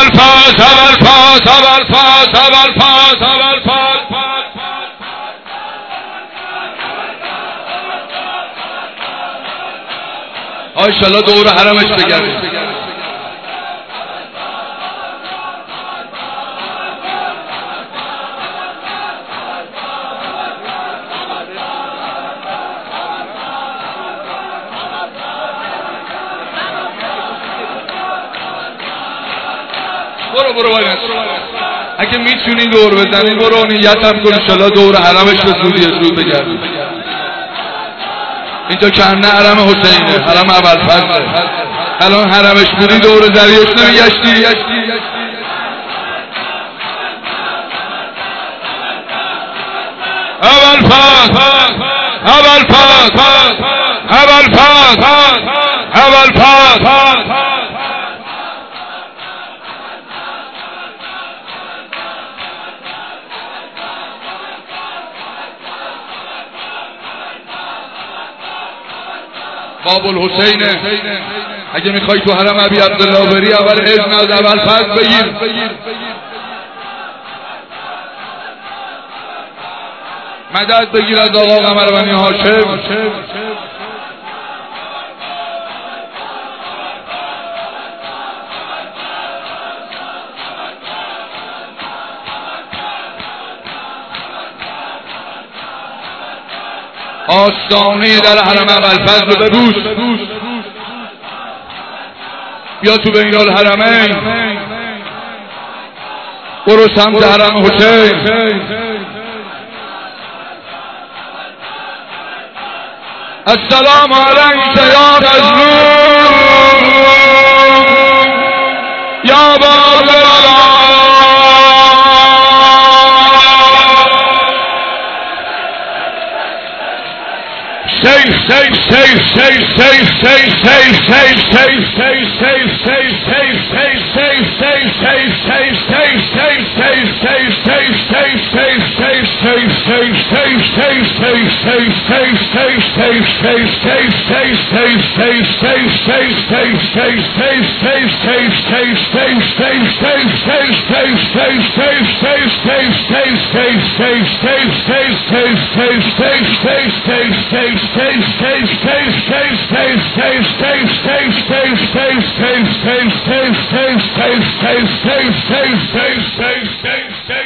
انشالله دور حرمش بگردیم. برو اگه میتونی دور بزنی برو نیت هم کن انشالله دور حرمش به زودی زود بگردیم. اینجا کنه حرم حسینه، حرم ابوالفضله. الان حرمش بودی دور زریش نمیگشتی؟ باب الحسینه. اگه میخوای تو حرم ابی عبدالله بری اول اذن از ابوالفضل بگیر. مدد بگیر از آقا قمر بنی هاشم. آستانه در حرم ابوالفضل رو ببوس. بیا تو بین الحرمین، برو سمت حرم حسین. السلام علیک یا مظلوم یا باب stay